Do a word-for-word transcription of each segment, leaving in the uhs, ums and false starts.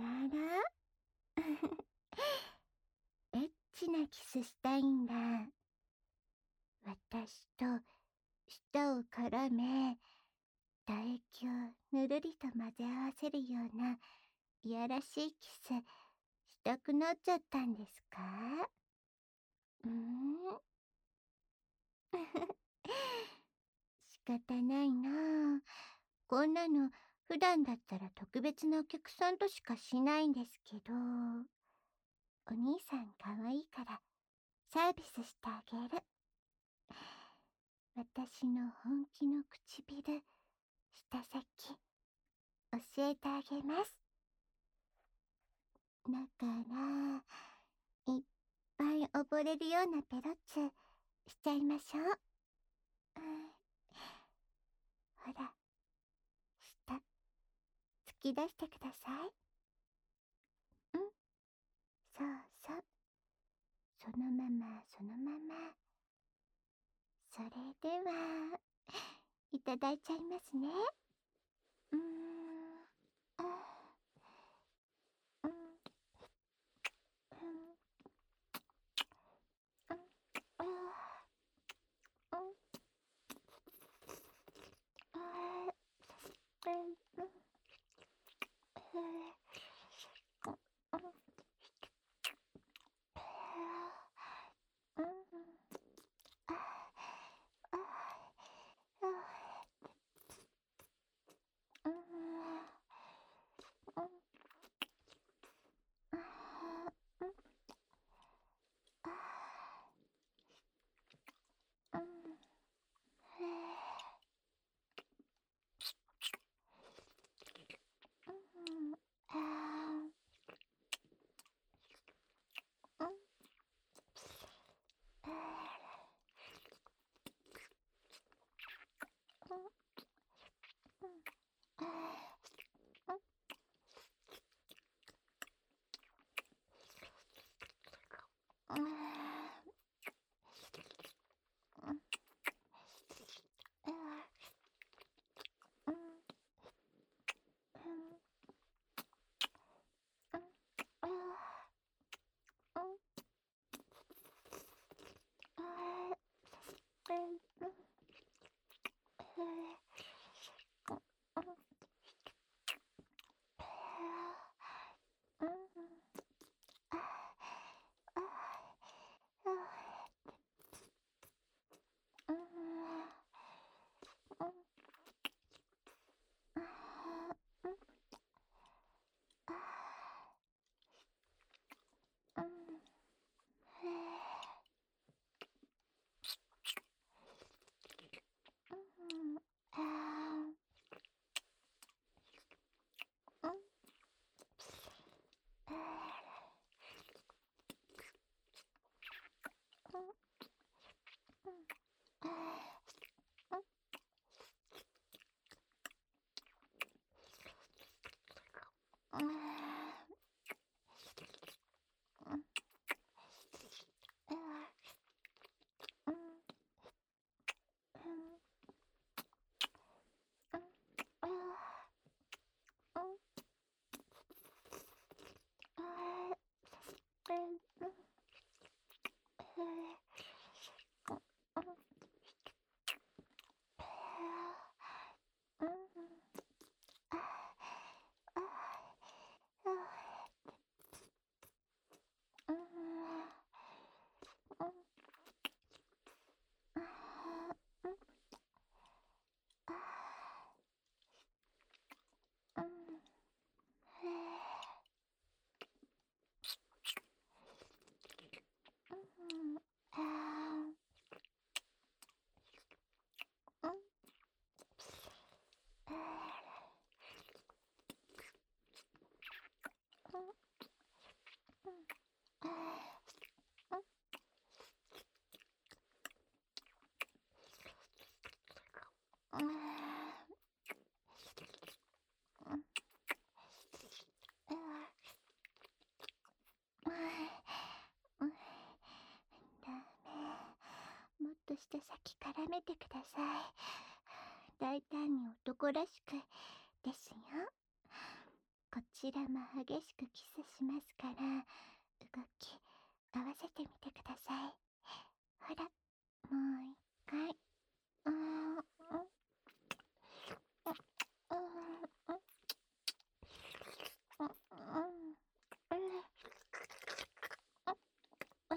らエッチなキスしたいんだ。私と舌を絡め、唾液をぬるりと混ぜ合わせるようないやらしいキスしたくなっちゃったんですか？うーん仕方ないなあ。こんなの普段だったら特別なお客さんとしかしないんですけど、お兄さんかわいいからサービスしてあげる。私の本気の唇、舌先、教えてあげます。だから、いっぱい溺れるようなペロッツしちゃいましょう。うん、ほら、舌、突き出してください。うん、そうそう。そのまま、そのまま。それでは、いただいちゃいますね。うーん、あ、うん、うん、うん、あ、うん、あ、うん、うん、うん、うん、あ、あ、あ、うん、うん、あ、うん、あ、うん、へえ、うん、あ、うん、あ、うん、うん、あ、うん、あ、うん、あ、うん、うん、うん、あ、うん、あ、うん、うん、へえ、うん、うん、へえ、うん、あ、あ、あ、うん、うん、あ、うん、あ、うん、へえ、うん、あ、うん、あ、うん、うん、あ、うん、あ、うん、あ、うん、うん、うん、あ、うん、あ、うん、うん、へえ、うん、うん、へえ、うん、あ、あ、あ、うん、うん、あ、うん、あ、うん、へえ、うん、あ、うん、あ、うん、うん、あ、うん、あ、うん、あ、うん、ダメ。もっと舌先絡めてください。大胆に男らしくですよ。 こちらも激しくキスしますから、動き合わせてみてください。ほら、もう一回。うーん、うん、うん、うん、うん、うん、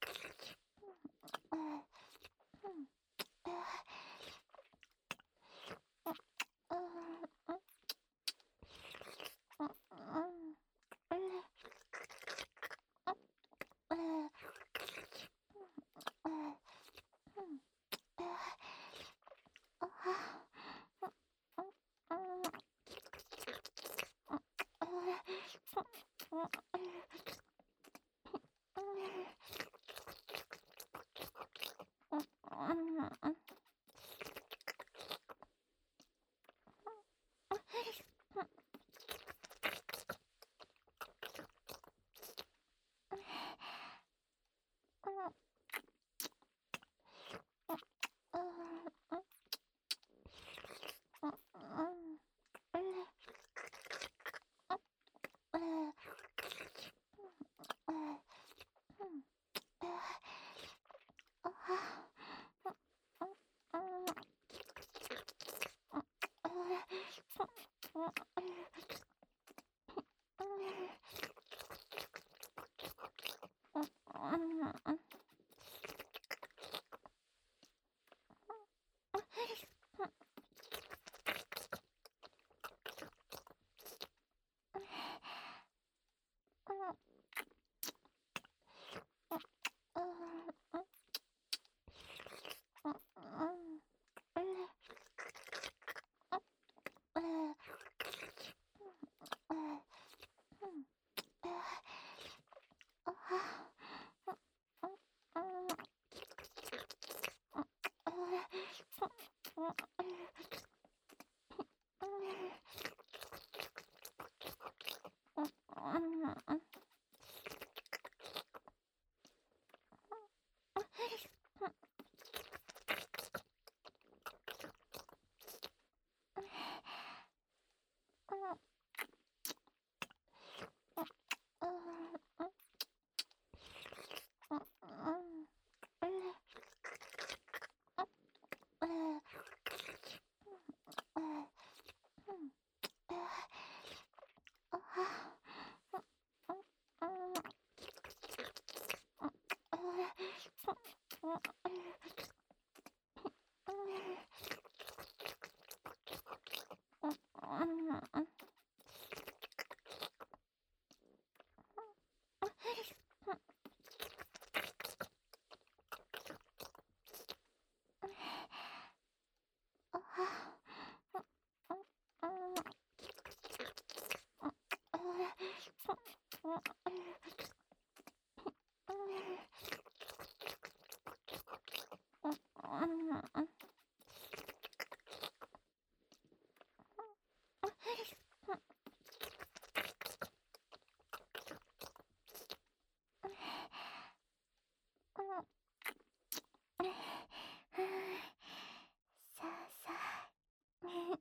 さあさあ。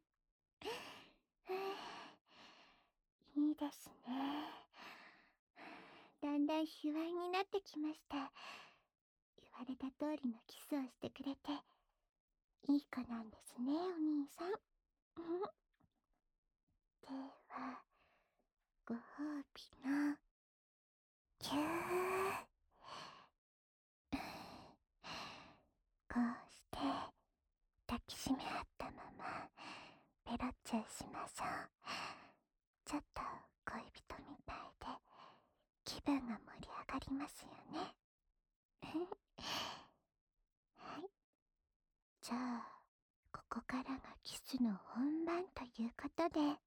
いいですね。だんだん卑猥になってきました。言われた通りのキスをしてくれて、いい子なんですね、お兄さん。では、ご褒美の、キュー。こうして、抱きしめ合ったまま、ペロッチュしましょう。ちょっと恋人みたいで、気分が盛り上がりますよね。はい。じゃあ、ここからがキスの本番ということで、はい、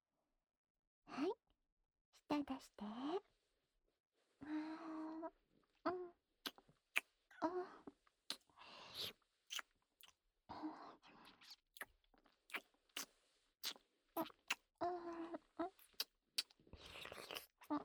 舌出して。あー、うん、あ、あ、あ、あ、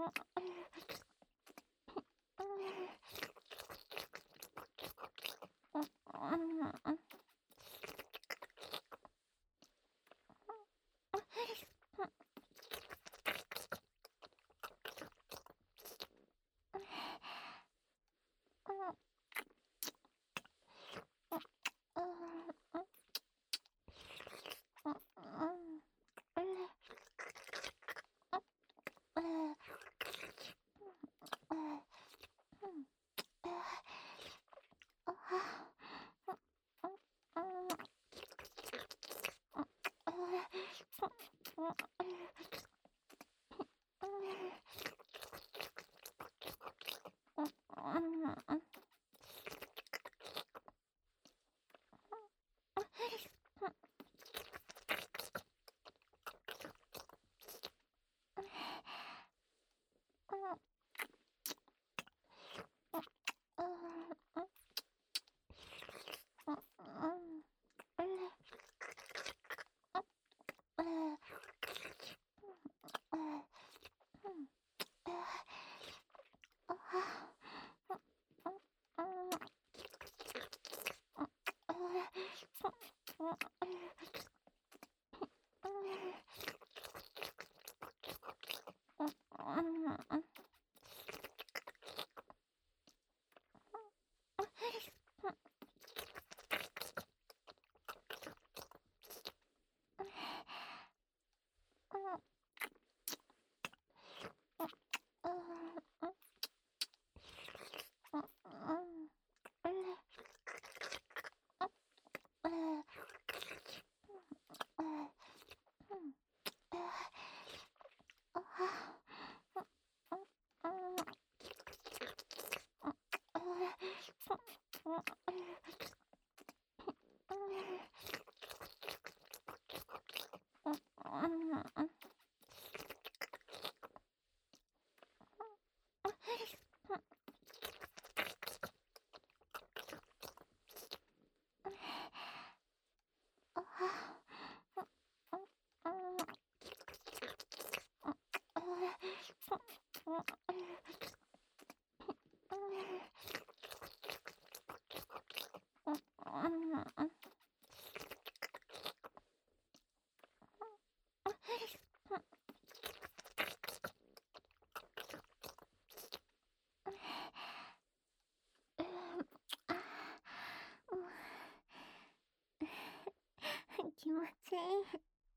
気持ちいい。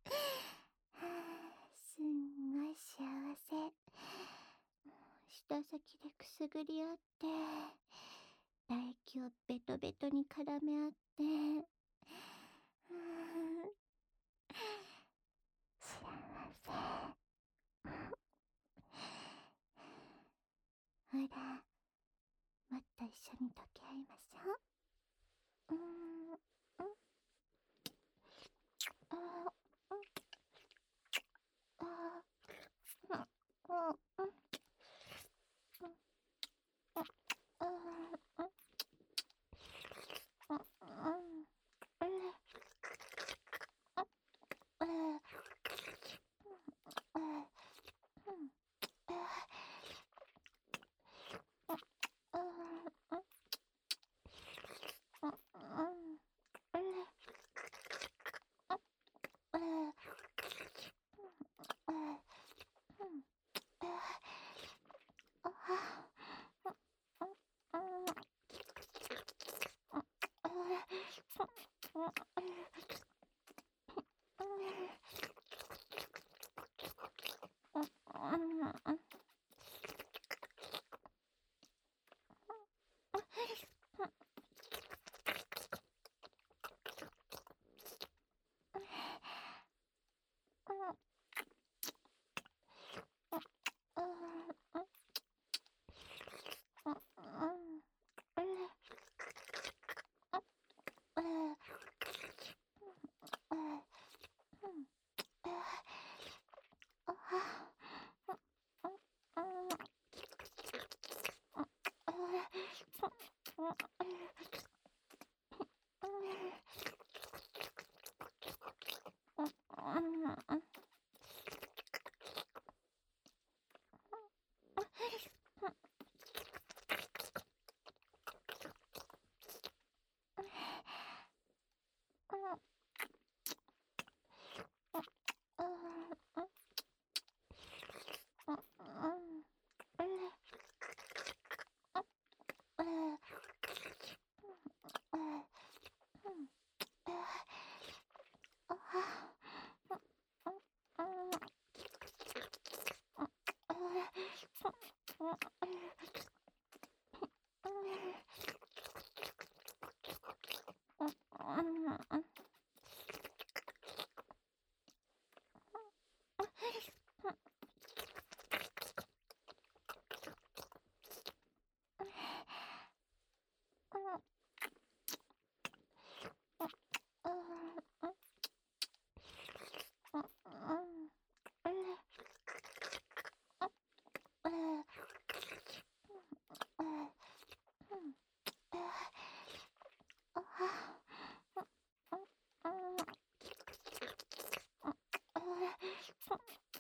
すんごい幸せ。舌先でくすぐり合って、唾液をベトベトに絡め合って、幸せ。ほら、もっと一緒に溶け合いましょう。うーん、うん、あー、うん、あー、うん、うん、うん、うん、あー、うん、うん、うん、うん、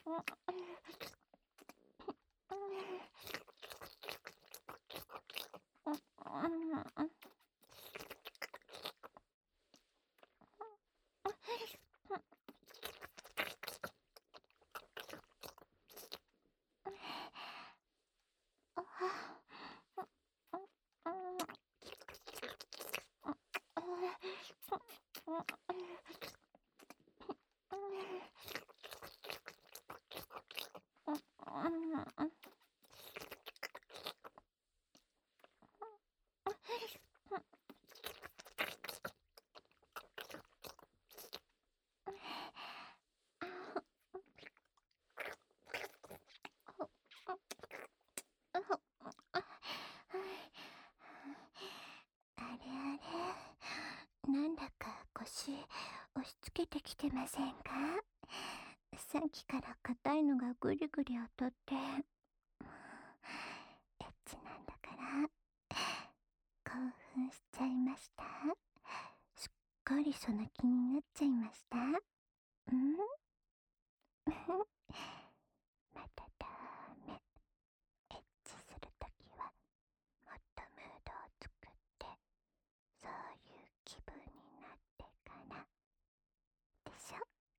あれあれ、なんだか腰押し付けてきてませんか？さっきから硬いのがぐりぐり当たって、エッチなんだから興奮しちゃいました？すっかりその気になっちゃいました？んまたダメ。エッチするときはもっとムードを作って、そういう気分になってからでしょ。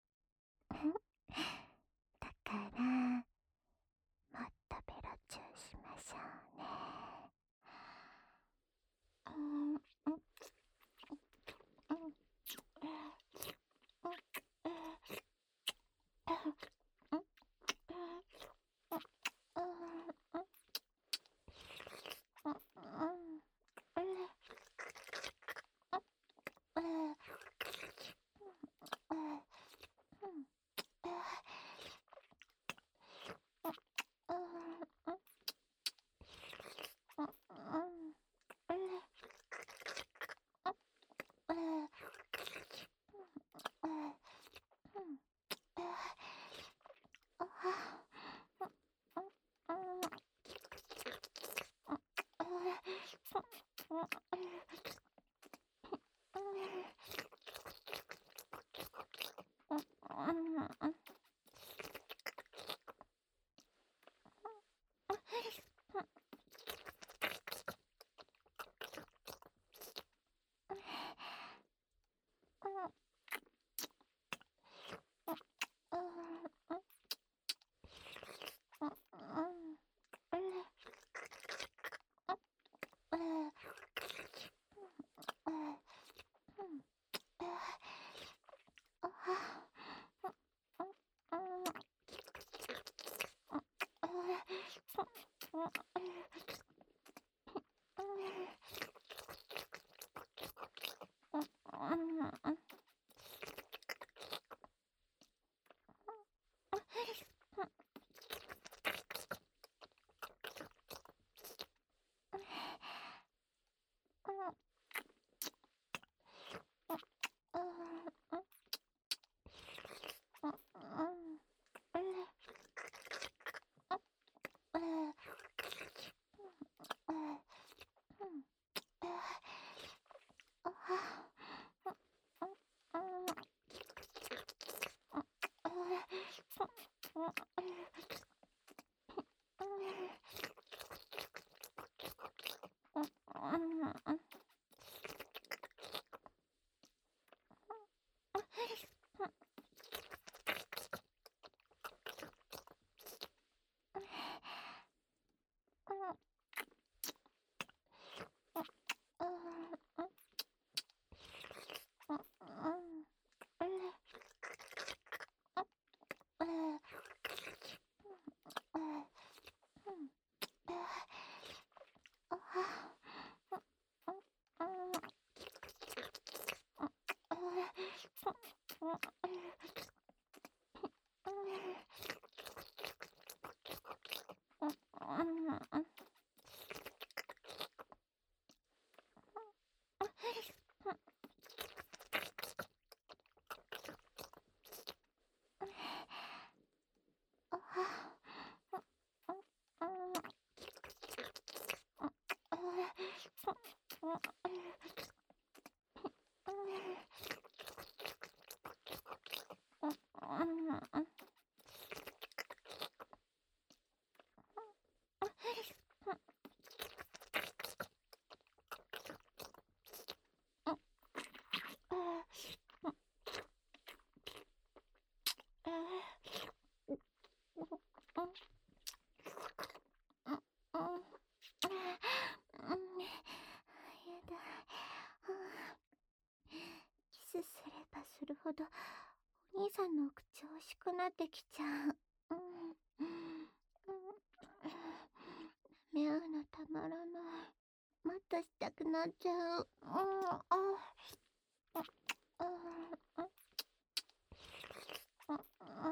だからもっとベロチューしましょうね。うんうんうんさんのお口欲しくなってきちゃう。うん。舐め合うのたまらない。もっとしたくなっちゃう。うん。あ。あ。あ。あ。あ。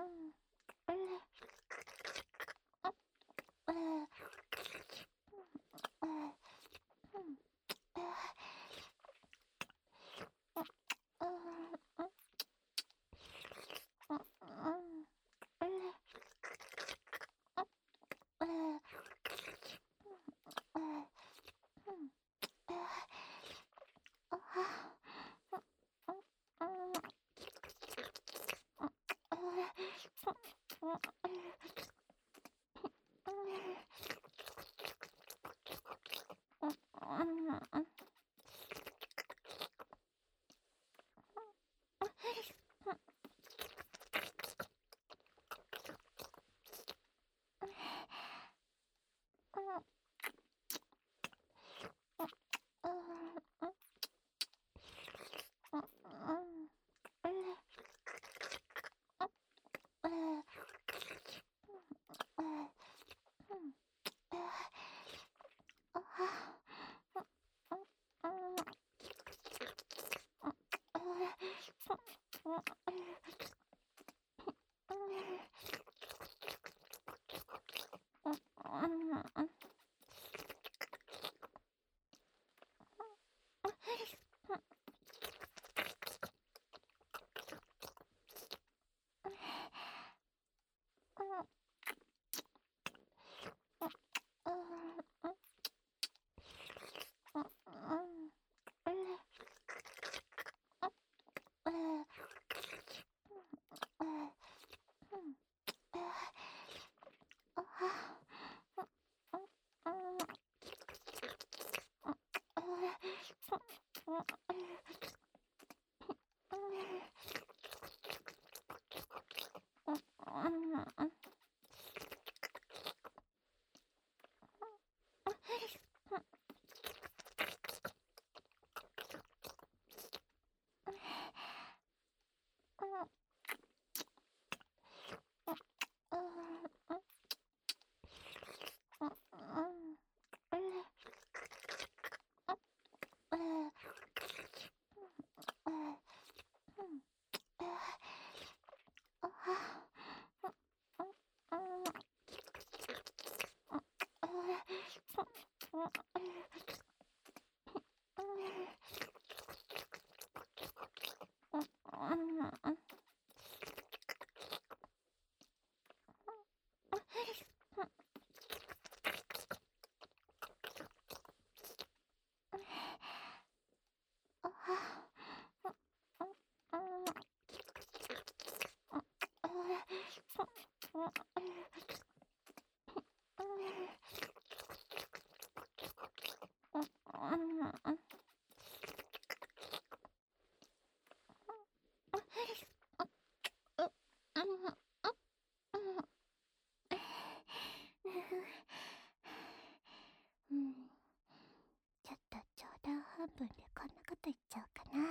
うん。ちょっと冗談半分でこんなこと言っちゃおうかな。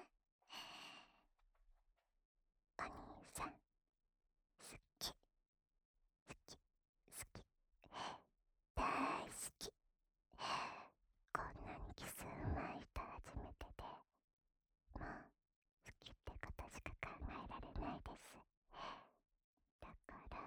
お兄さん、好き、好き、好き、大好き。こんなにキスうまい人初めてで、もう好きってことしか考えられないです。だから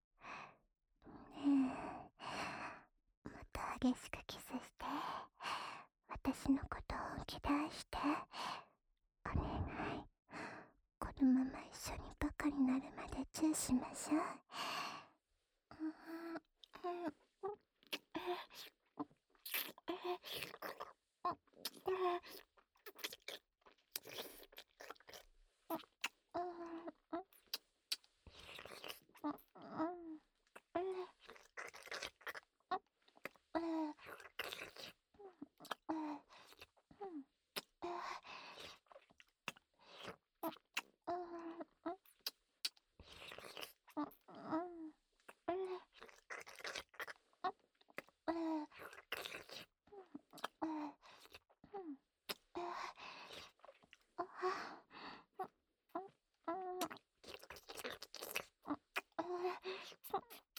ねえ、もっと激しくキスして、私のこと本気出してお願い。このまま一緒にバカになるまでチューしましょう。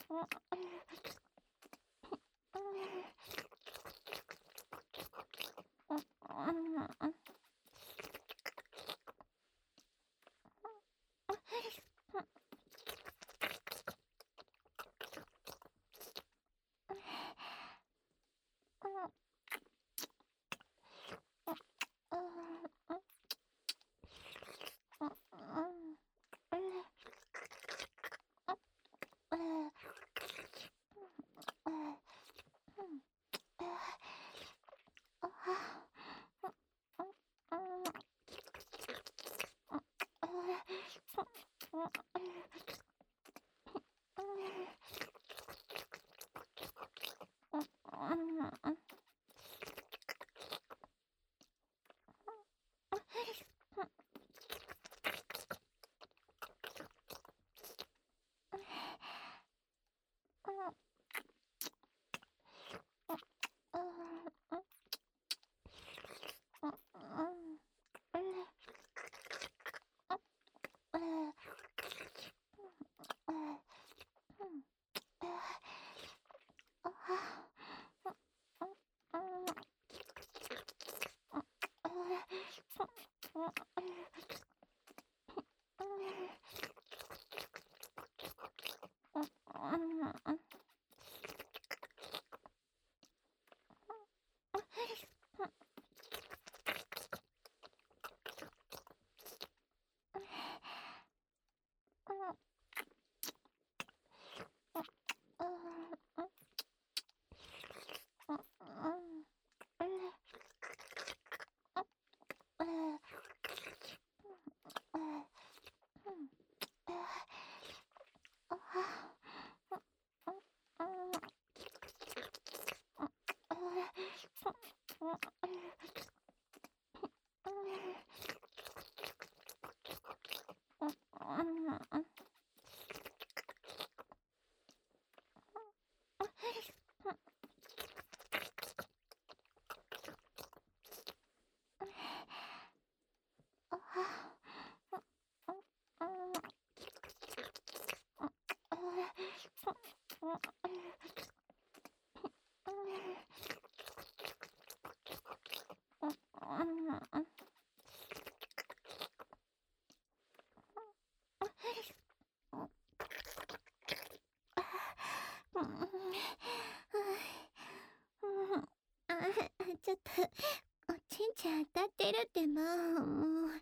ちょっと、おちんちゃん当たってるってば、もう。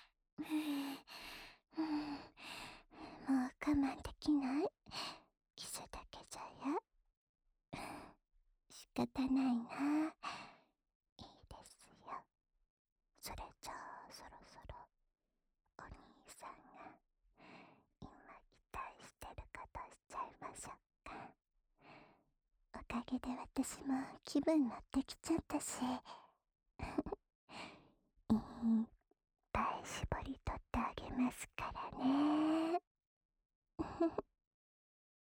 もう我慢できない？キスだけじゃや。仕方ないな。いいですよ。それじゃあ、そろそろ、お兄さんが、今期待してることしちゃいましょうか。おかげで私も気分乗ってきちゃったし、いっぱい絞り取ってあげますからね。